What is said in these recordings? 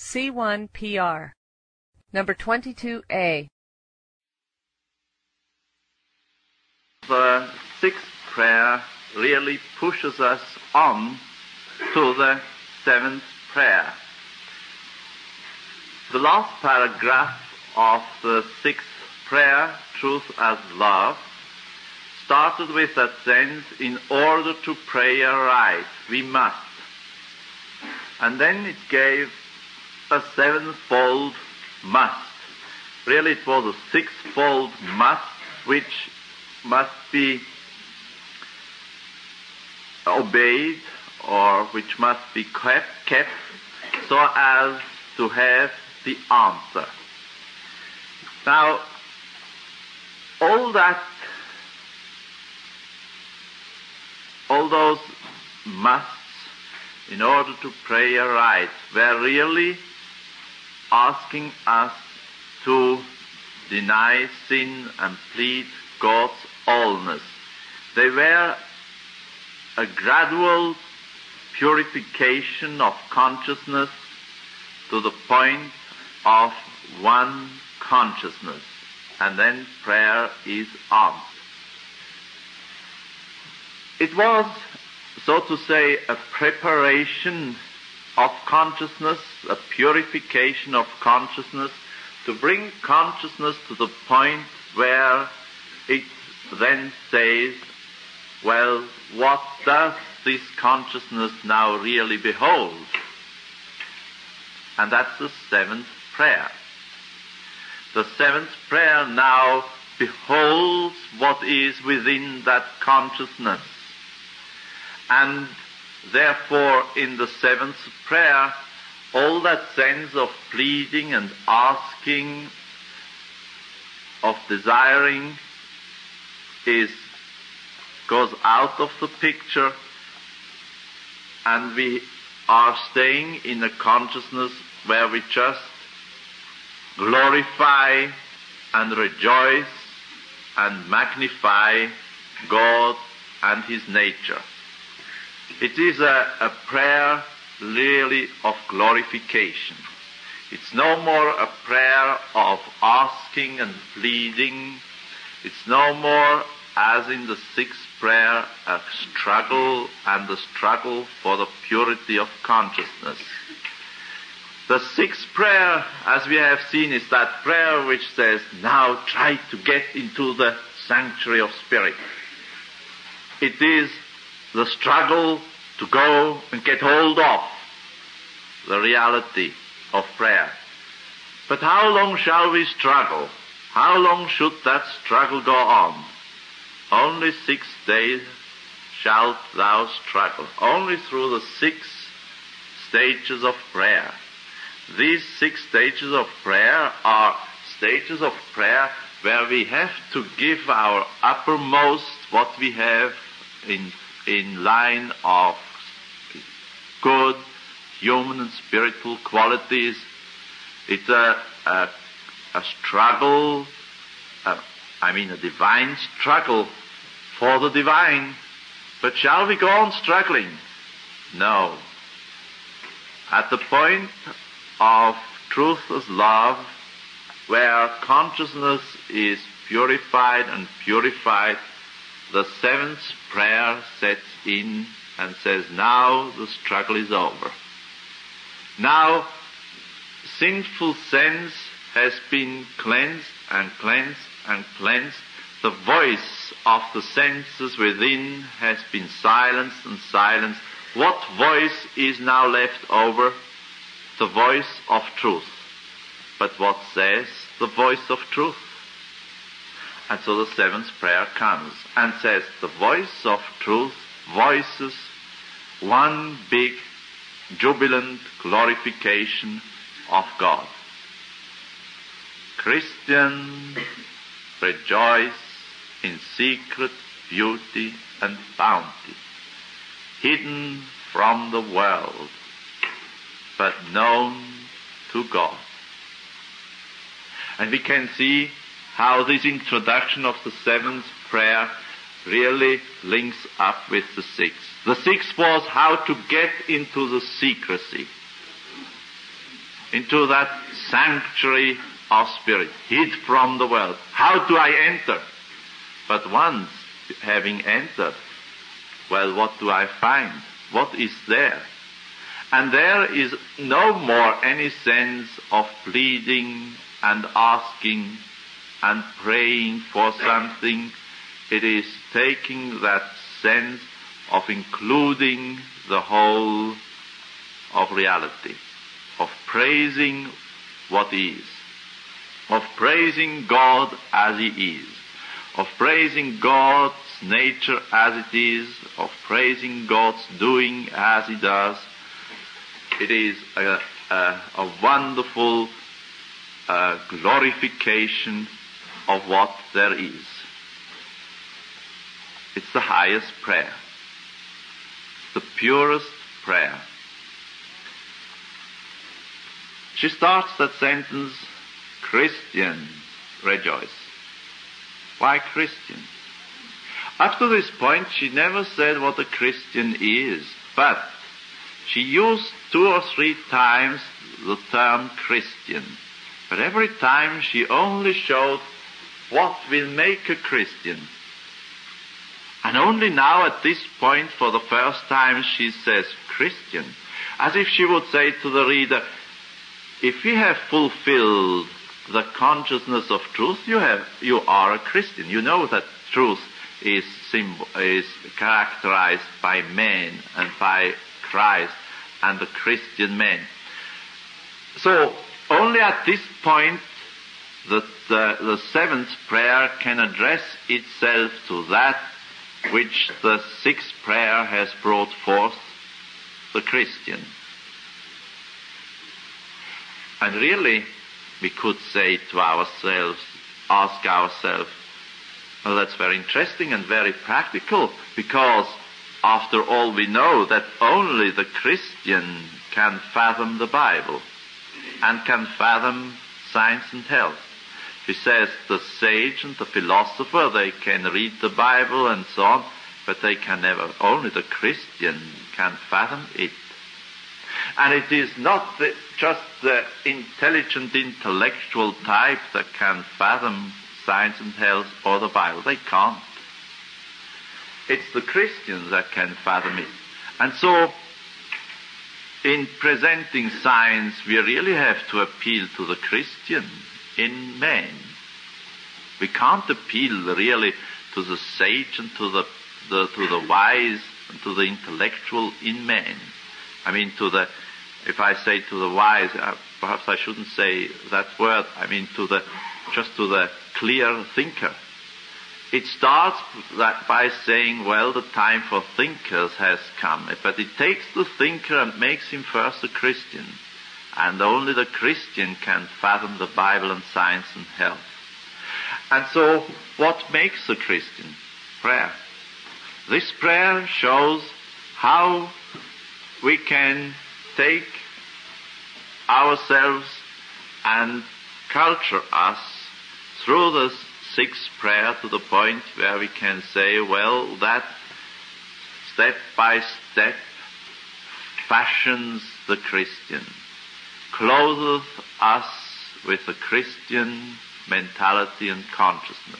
C1PR. Number 22A. The sixth prayer really pushes us on to the seventh prayer. The last paragraph of the sixth prayer, Truth as Love, started with that sense, in order to pray aright, we must. And then it gave a sevenfold must. Really it was a sixfold must, which must be obeyed, or which must be kept so as to have the answer. Now, all those musts, in order to pray aright, were really asking us to deny sin and plead God's allness. They were a gradual purification of consciousness to the point of one consciousness, and then prayer is answered. It was, so to say, a preparation of consciousness, a purification of consciousness, to bring consciousness to the point where it then says, well, what does this consciousness now really behold? And that's the seventh prayer. The seventh prayer now beholds what is within that consciousness. And therefore, in the seventh prayer, all that sense of pleading and asking, of desiring, goes out of the picture, and we are staying in a consciousness where we just glorify and rejoice and magnify God and His nature. It is a prayer really of glorification. It's no more a prayer of asking and pleading. It's no more, as in the sixth prayer, a struggle, and the struggle for the purity of consciousness. The sixth prayer, as we have seen, is that prayer which says, now try to get into the sanctuary of spirit. It is the struggle to go and get hold of the reality of prayer. But how long shall we struggle? How long should that struggle go on? Only 6 days shalt thou struggle. Only through the 6 stages of prayer. These 6 stages of prayer are stages of prayer where we have to give our uppermost, what we have in line of good human and spiritual qualities. It's a struggle, a divine struggle for the divine. But shall we go on struggling? No. At the point of truth as love, where consciousness is purified and purified, the 7th prayer sets in and says, now the struggle is over. Now, sinful sense has been cleansed and cleansed and cleansed. The voice of the senses within has been silenced and silenced. What voice is now left over? The voice of truth. But what says the voice of truth? And so the 7th prayer comes and says, the voice of truth voices one big jubilant glorification of God. Christians, rejoice in secret beauty and bounty, hidden from the world, but known to God. And we can see how this introduction of the 7th prayer really links up with the 6th. The 6th was how to get into the secrecy. into that sanctuary of spirit, hid from the world. How do I enter? But once having entered, well, what do I find? What is there? And there is no more any sense of pleading and asking and praying for something. It is taking that sense of including the whole of reality, of praising what is, of praising God as He is, of praising God's nature as it is, of praising God's doing as He does. It is a wonderful glorification of what there is. It's the highest prayer, the purest prayer. She starts that sentence, Christians rejoice. Why Christians? Up to this point, she never said what a Christian is, but she used 2 or 3 times the term Christian. But every time she only showed what will make a Christian. And only now at this point, for the first time, she says Christian, as if she would say to the reader, if you have fulfilled the consciousness of truth, you are a Christian. You know that truth is characterized by man and by Christ and the Christian man. So only at this point that the 7th prayer can address itself to that which the 6th prayer has brought forth, the Christian. And really, we could say to ourselves, ask ourselves, well, that's very interesting and very practical, because after all we know that only the Christian can fathom the Bible and can fathom science and health. She says the sage and the philosopher, they can read the Bible and so on, but they can never, only the Christian can fathom it. And it is not just the intelligent intellectual type that can fathom science and health or the Bible. They can't. It's the Christians that can fathom it. And so, in presenting science, we really have to appeal to the Christian in man. We can't appeal really to the sage and to the wise and to the intellectual in man. I mean, if I say to the wise, perhaps I shouldn't say that word. I mean, just to the clear thinker. It starts by saying, well, the time for thinkers has come. But it takes the thinker and makes him first a Christian. And only the Christian can fathom the Bible and science and health. And so, what makes a Christian? Prayer. This prayer shows how we can take ourselves and culture us through the 6th prayer to the point where we can say, well, that step by step fashions the Christian, clothes us with a Christian mentality and consciousness.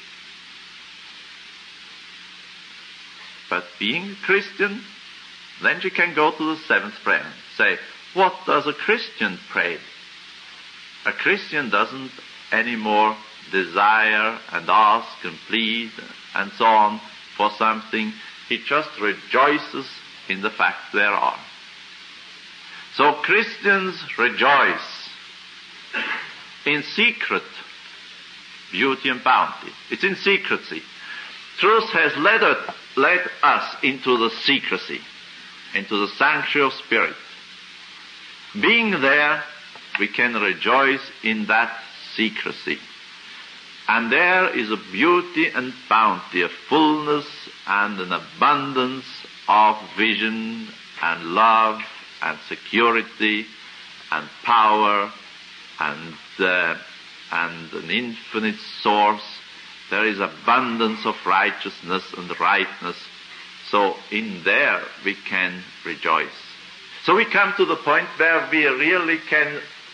But being a Christian, then you can go to the 7th prayer and say, what does a Christian pray? A Christian doesn't anymore desire and ask and plead and so on for something. He just rejoices in the fact there are. So Christians rejoice in secret beauty and bounty. It's in secrecy. Truth has led us into the secrecy, into the sanctuary of spirit. Being there, we can rejoice in that secrecy. And there is a beauty and bounty, a fullness and an abundance of vision and love and security and power and an infinite source. There is abundance of righteousness and rightness. So in there we can rejoice. So we come to the point where we really can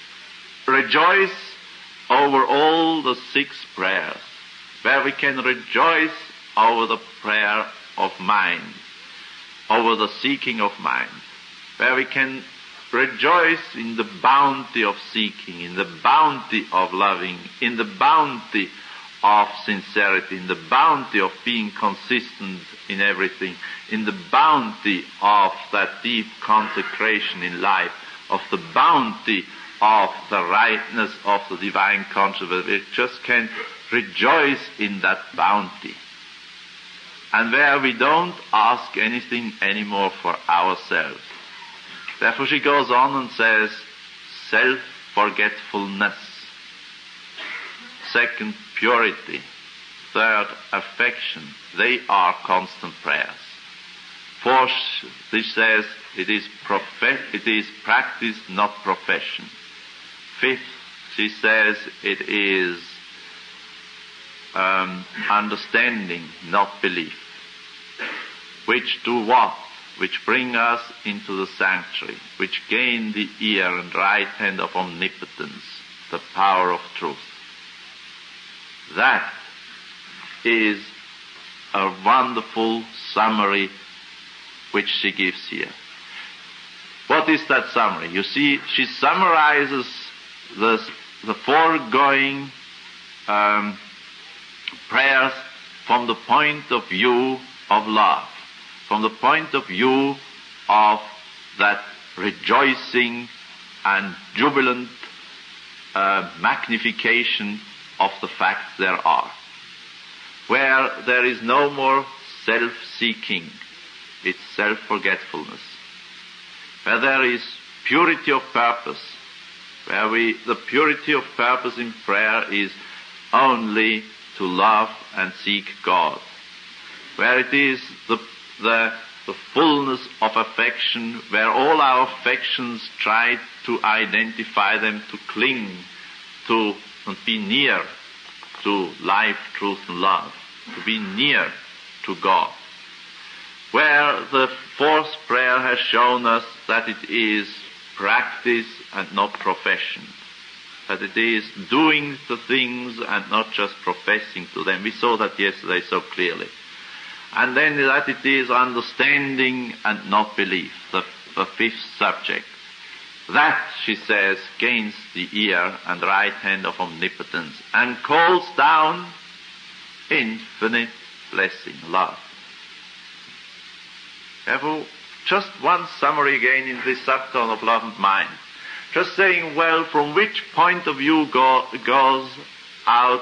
rejoice over all the 6 prayers, where we can rejoice over the prayer of mind, over the seeking of mind, where we can rejoice in the bounty of seeking, in the bounty of loving, in the bounty of sincerity, in the bounty of being consistent in everything, in the bounty of that deep consecration in life, of the bounty of the rightness of the divine consciousness. We just can rejoice in that bounty. And where we don't ask anything anymore for ourselves. Therefore she goes on and says, self-forgetfulness. 2nd, purity. 3rd, affection. They are constant prayers. 4th, she says, it is practice, not profession. 5th, she says, it is understanding, not belief. Which do what? Which bring us into the sanctuary, which gain the ear and right hand of omnipotence, the power of truth. That is a wonderful summary which she gives here. What is that summary? You see, she summarizes the foregoing prayers from the point of view of love, from the point of view of that rejoicing and jubilant magnification of the facts there are. Where there is no more self-seeking, it's self-forgetfulness. Where there is purity of purpose, where the purity of purpose in prayer is only to love and seek God. Where it is the fullness of affection, where all our affections try to identify them, to cling to and be near to life, truth and love, to be near to God. Where the 4th prayer has shown us that it is practice and not profession, that it is doing the things and not just professing to them. We saw that yesterday so clearly. And then that it is understanding and not belief, the 5th subject. That, she says, gains the ear and right hand of omnipotence and calls down infinite blessing, love. Therefore, just one summary again in this subtone of love and mind. Just saying, well, from which point of view goes the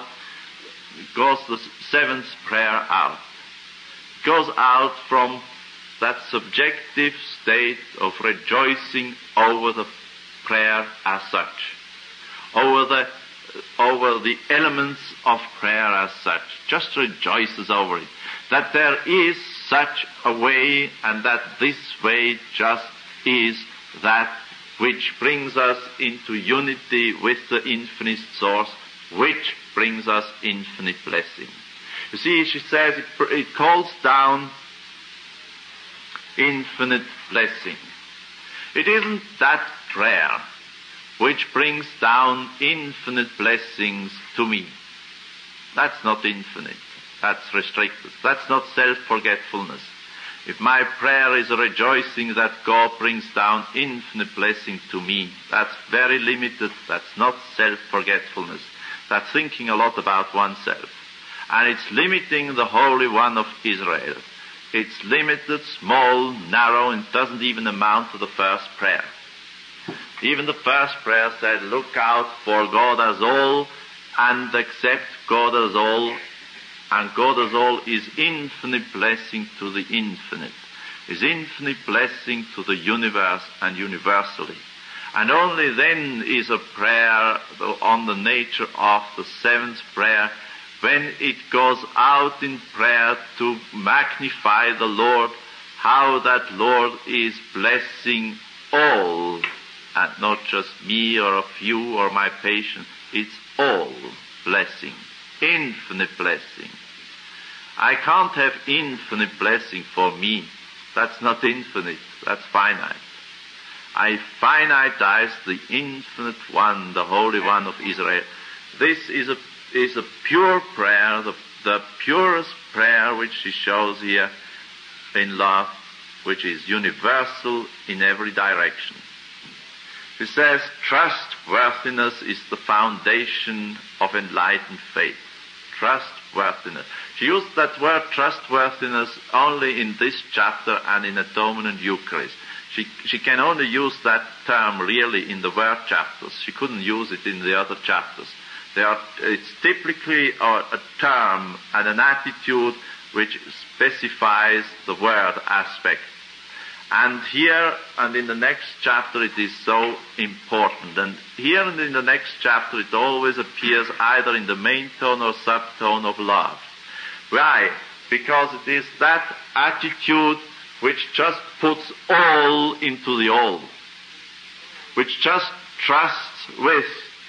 7th prayer out? It goes out from that subjective state of rejoicing over the prayer as such, over the elements of prayer as such, just rejoices over it, that there is such a way, and that this way just is that which brings us into unity with the infinite source, which brings us infinite blessing. You see, she says it calls down infinite blessing. It isn't that prayer which brings down infinite blessings to me. That's not infinite. That's restricted. That's not self-forgetfulness. If my prayer is a rejoicing that God brings down infinite blessing to me, that's very limited. That's not self-forgetfulness. That's thinking a lot about oneself. And it's limiting the Holy One of Israel. It's limited, small, narrow, and doesn't even amount to the first prayer. Even the first prayer said, look out for God as all and accept God as all. And God as all is infinite blessing to the infinite, is infinite blessing to the universe and universally. And only then is a prayer on the nature of the 7th prayer, when it goes out in prayer to magnify the Lord, how that Lord is blessing all, and not just me or a few or my patient. It's all blessing, infinite blessing. I can't have infinite blessing for me. That's not infinite, that's finite. I finitize the infinite one, the Holy One of Israel. This is a pure prayer, the purest prayer which she shows here in love, which is universal in every direction. She says, trustworthiness is the foundation of enlightened faith. Trustworthiness. She used that word trustworthiness only in this chapter and in Atonement and Eucharist. She can only use that term really in the word chapters. She couldn't use it in the other chapters. It's typically a term and an attitude which specifies the word aspect. And here and in the next chapter it is so important. And here and in the next chapter it always appears either in the main tone or subtone of love. Why? Because it is that attitude which just puts all into the all. Which just trusts with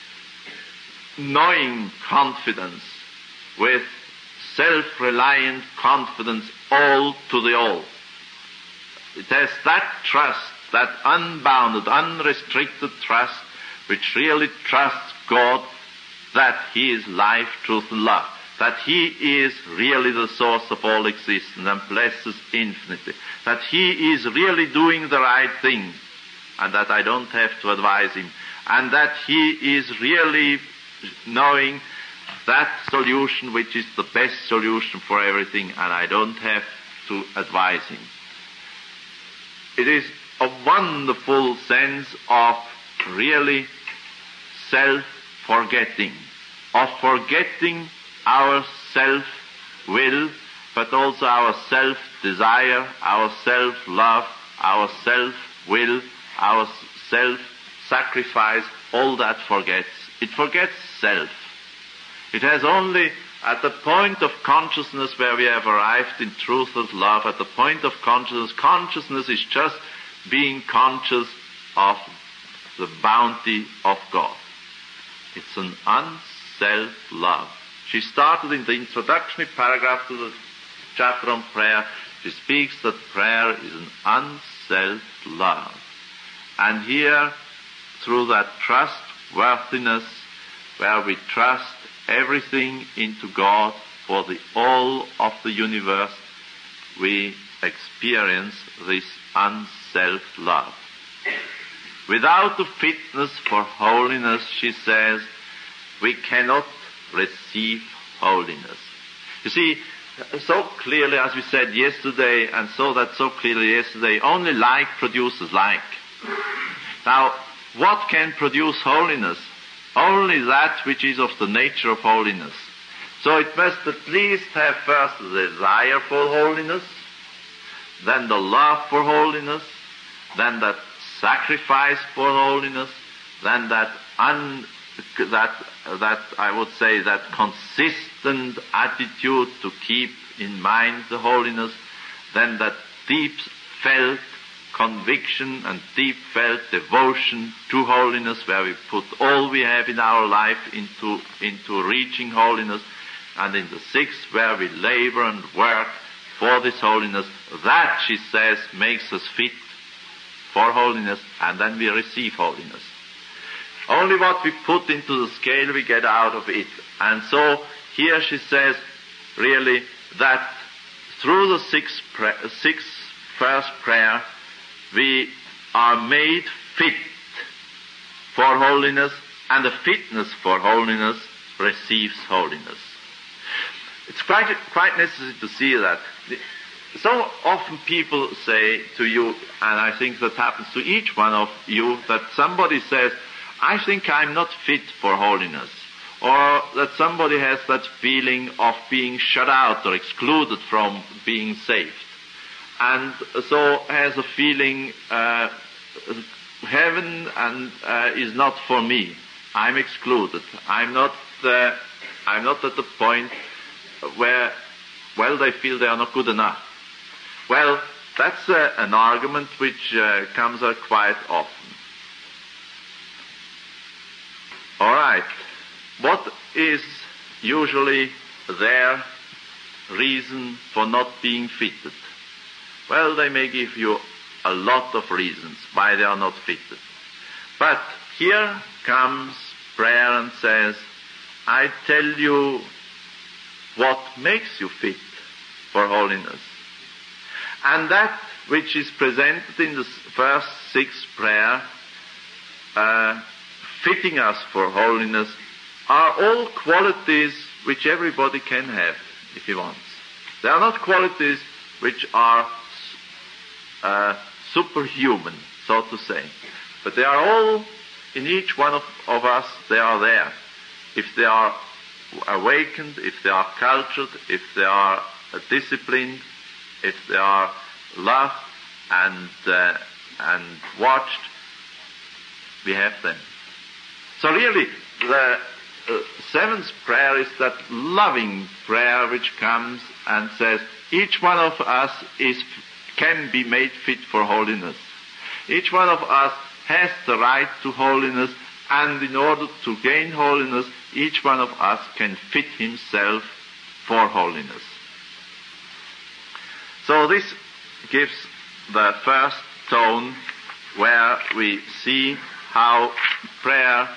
knowing confidence, with self-reliant confidence, all to the all. It has that trust, that unbounded, unrestricted trust, which really trusts God that He is life, truth, and love, that He is really the source of all existence and blesses infinitely, that He is really doing the right thing, and that I don't have to advise Him, and that He is really knowing that solution which is the best solution for everything, and I don't have to advise Him. It is a wonderful sense of really self-forgetting, of forgetting our self-will, but also our self-desire, our self-love, our self-will, our self-sacrifice. All that forgets. It forgets self. It has only, at the point of consciousness where we have arrived in truth of love, at the point of consciousness is just being conscious of the bounty of God. It's an unself love. She started in the introductory paragraph to the chapter on prayer. She speaks that prayer is an unself love. And here, through that trustworthiness, where we trust everything into God for the all of the universe, we experience this unself love. Without the fitness for holiness, she says, we cannot receive holiness. You see, so clearly, as we said yesterday, and so clearly yesterday, only like produces like. Now, what can produce holiness? Only that which is of the nature of holiness. So it must at least have first the desire for holiness, then the love for holiness, then that sacrifice for holiness, then that I would say that consistent attitude to keep in mind the holiness, then that deep felt conviction and deep felt devotion to holiness, where we put all we have in our life into reaching holiness, and in the sixth, where we labor and work for this holiness. That, she says, makes us fit for holiness, and then we receive holiness. Only what we put into the scale we get out of it. And so here she says really that through the sixth first prayer we are made fit for holiness, and the fitness for holiness receives holiness. It's quite necessary to see that. So often people say to you, and I think that happens to each one of you, that somebody says, I think I'm not fit for holiness. Or that somebody has that feeling of being shut out or excluded from being saved. And so has a feeling, heaven is not for me. I'm excluded. I'm not at the point where, well, they feel they are not good enough. Well, that's an argument which comes out quite often. All right. What is usually their reason for not being fitted? Well, they may give you a lot of reasons why they are not fitted. But here comes prayer and says, I tell you what makes you fit for holiness. And that which is presented in the first 6 prayer, fitting us for holiness, are all qualities which everybody can have if he wants. They are not qualities which are superhuman, so to say. But they are all, in each one of us, they are there. If they are awakened, if they are cultured, if they are disciplined, if they are loved and watched, we have them. So really, the 7th prayer is that loving prayer which comes and says, each one of us can be made fit for holiness. Each one of us has the right to holiness, and in order to gain holiness, each one of us can fit himself for holiness. So this gives the first tone where we see how prayer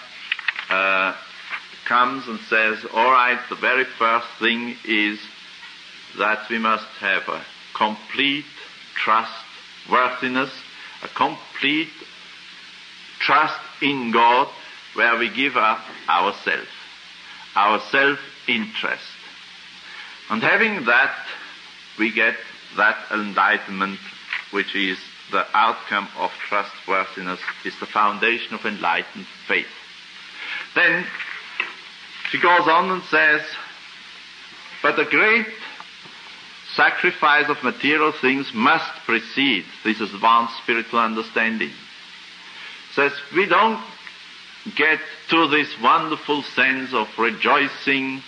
comes and says, all right, the very first thing is that we must have a complete trustworthiness, a complete trust in God, where we give up our self-interest. And having that, we get that enlightenment, which is the outcome of trustworthiness, is the foundation of enlightened faith. Then she goes on and says, but the great sacrifice of material things must precede this advanced spiritual understanding. Says we don't get to this wonderful sense of rejoicing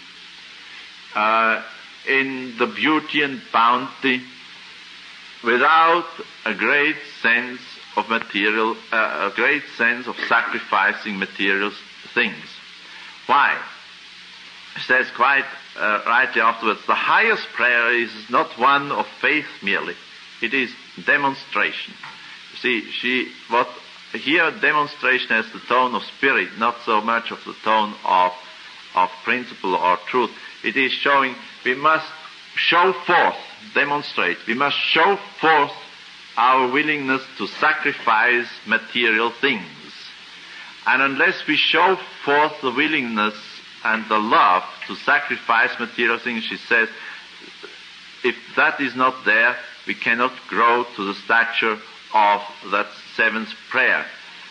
in the beauty and bounty without a great sense of a great sense of sacrificing material things. Why? He says quite rightly afterwards, the highest prayer is not one of faith merely, it is demonstration. You see, here demonstration has the tone of spirit, not so much of the tone of principle or truth. It is showing, we must show forth, demonstrate, we must show forth our willingness to sacrifice material things. And unless we show forth the willingness and the love to sacrifice material things, she says, if that is not there, we cannot grow to the stature of that 7th prayer.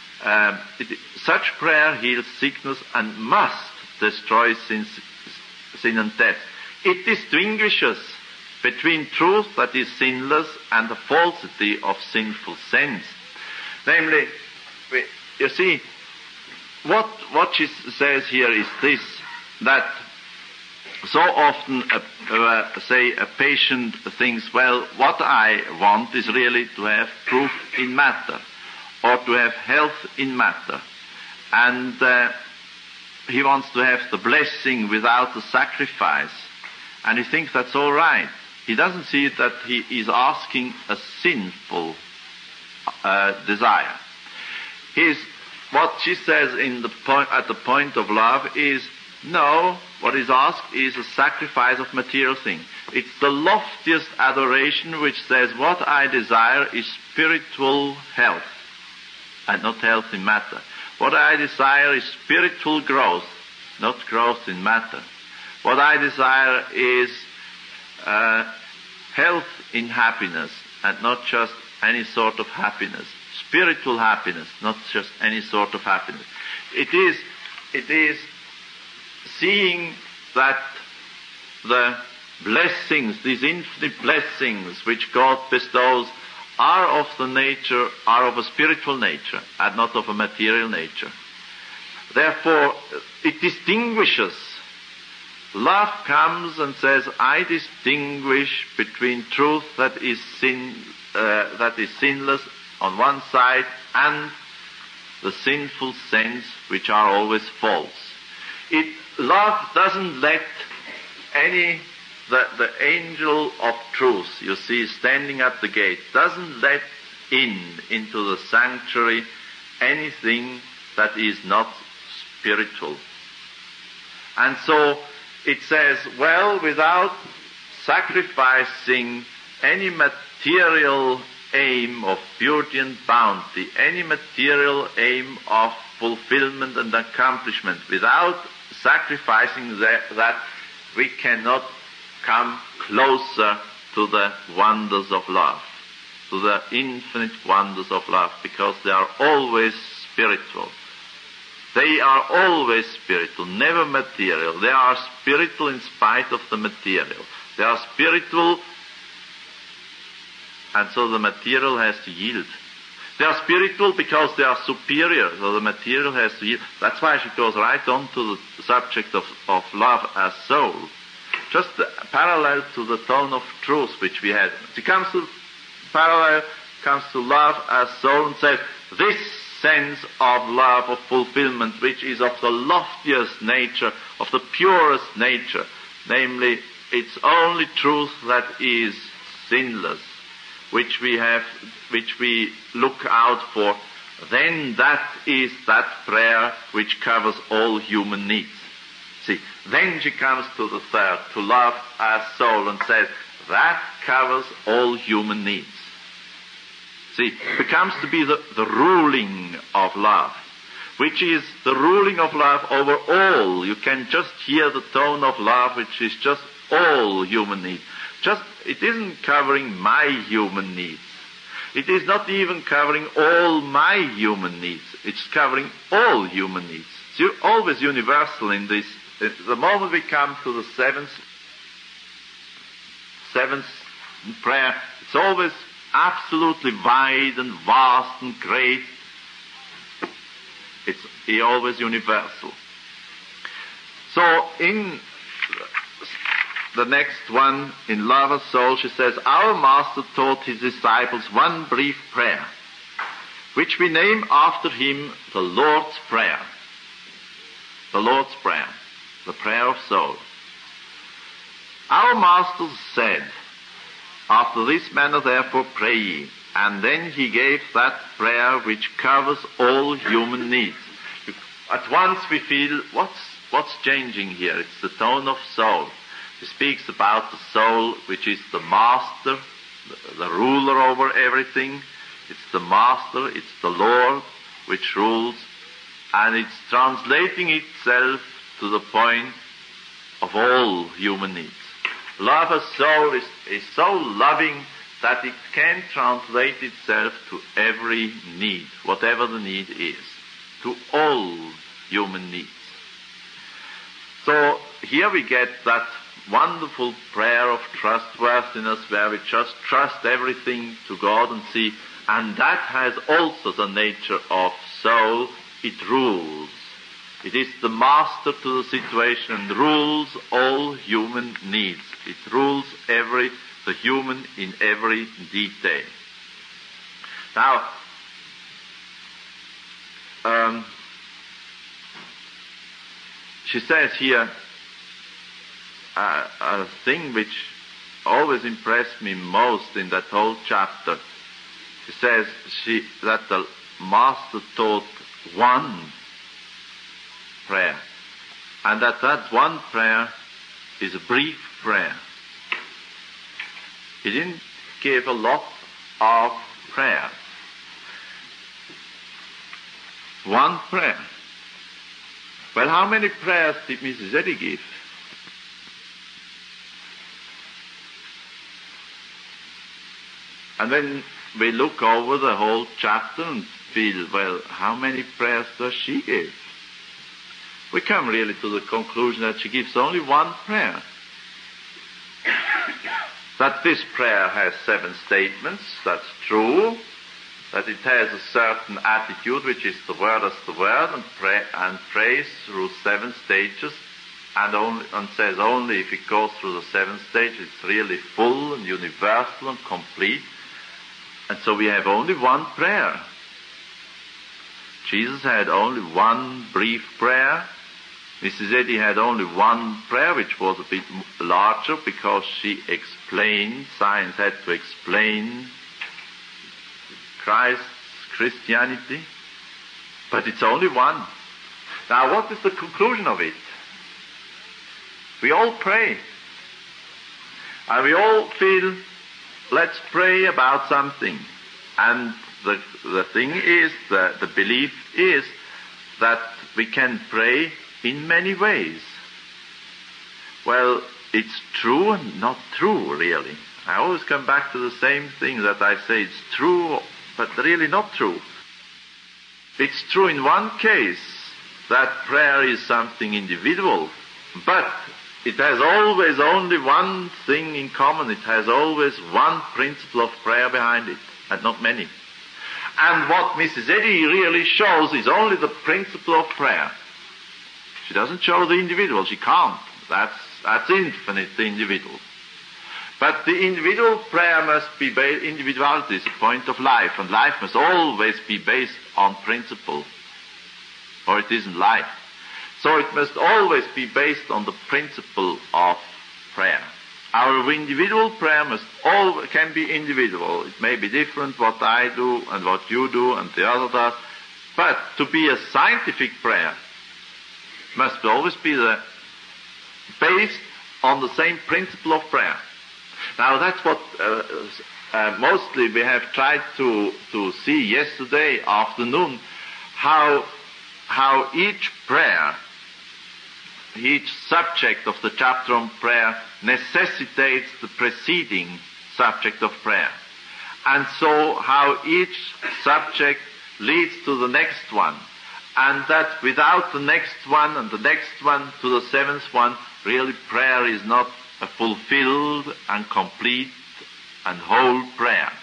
Such prayer heals sickness and must destroy sin and death. It distinguishes between truth that is sinless and the falsity of sinful sense. Namely, you see, what she says here is this, that so often, a patient thinks, well, what I want is really to have truth in matter, or to have health in matter. And he wants to have the blessing without the sacrifice. And he thinks that's all right. He doesn't see that he is asking a sinful desire. What she says at the point of love is, no, what is asked is a sacrifice of material things. It's the loftiest adoration which says what I desire is spiritual health and not health in matter. What I desire is spiritual growth, not growth in matter. What I desire is health in happiness and not just any sort of happiness. Spiritual happiness, not just any sort of happiness. It is seeing that the blessings, these infinite blessings which God bestows are of a spiritual nature and not of a material nature. Therefore, it distinguishes. Love comes and says, I distinguish between truth that is sinless on one side and the sinful sense which are always false. Love doesn't let the angel of truth, you see, standing at the gate, doesn't let into the sanctuary anything that is not spiritual. And so it says, well, without sacrificing any material aim of beauty and bounty, any material aim of fulfillment and accomplishment, without sacrificing that, we cannot come closer to the wonders of love, to the infinite wonders of love, because they are always spiritual. They are always spiritual, never material. They are spiritual in spite of the material. They are spiritual, and so the material has to yield. They are spiritual because they are superior, so the material has to yield. That's why she goes right on to the subject of love as soul. Just parallel to the tone of truth which we had. She comes to love as soul and says, this sense of love, of fulfillment, which is of the loftiest nature, of the purest nature, namely, it's only truth that is sinless, which we look out for, then that is that prayer which covers all human needs. See, then she comes to the third, to love as soul, and says, that covers all human needs. See, it becomes to be the ruling of love, which is the ruling of love over all. You can just hear the tone of love, which is just all human needs. It isn't covering my human needs. It is not even covering all my human needs. It's covering all human needs. It's always universal in this. The moment we come to the seventh prayer, it's always absolutely wide and vast and great. It's always universal. So in the next one, in Love as Soul, she says, our Master taught his disciples one brief prayer, which we name after him the Lord's Prayer. The Lord's Prayer, the prayer of soul. Our Master said, after this manner therefore pray ye. And then he gave that prayer which covers all human needs. At once we feel, what's changing here? It's the tone of soul. He speaks about the soul, which is the master, the ruler over everything. It's the master, it's the Lord, which rules. And it's translating itself to the point of all human needs. Love as soul is so loving that it can translate itself to every need, whatever the need is, to all human needs. So here we get that wonderful prayer of trustworthiness where we just trust everything to God and see, and that has also the nature of soul. It rules. It is the master to the situation and rules all human needs. It rules the human in every detail. Now, she says here a thing which always impressed me most in that whole chapter. She says that the Master taught one prayer, and that one prayer is a brief prayer. He didn't give a lot of prayer. One prayer. Well, how many prayers did Mrs. Eddy give? And then we look over the whole chapter and feel, well, how many prayers does she give? We come really to the conclusion that she gives only one prayer. That this prayer has 7 statements, that's true. That it has a certain attitude, which is the word as the word, and prays through 7 stages, and says only if it goes through the 7th stage, it's really full and universal and complete. And so we have only one prayer. Jesus had only one brief prayer. Mrs. Eddy had only one prayer, which was a bit larger because she explained, science had to explain Christ's Christianity, but it's only one. Now, what is the conclusion of it? We all pray. And we all feel, let's pray about something. And the thing is, the belief is that we can pray in many ways. Well, it's true and not true, really. I always come back to the same thing that I say it's true, but really not true. It's true in one case that prayer is something individual, but it has always only one thing in common. It has always one principle of prayer behind it, and not many. And what Mrs. Eddy really shows is only the principle of prayer. She doesn't show the individual. She can't. That's infinite, the individual. But the individual prayer must be based, individuality is a point of life, and life must always be based on principle, or it isn't life. So it must always be based on the principle of prayer. Our individual prayer can be individual. It may be different what I do and what you do and the other does, but to be a scientific prayer must always be based on the same principle of prayer. Now that's what mostly we have tried to see yesterday afternoon, how each prayer, each subject of the chapter on prayer necessitates the preceding subject of prayer. And so how each subject leads to the next one. And that without the next one and the next one to the seventh one, really prayer is not a fulfilled and complete and whole prayer.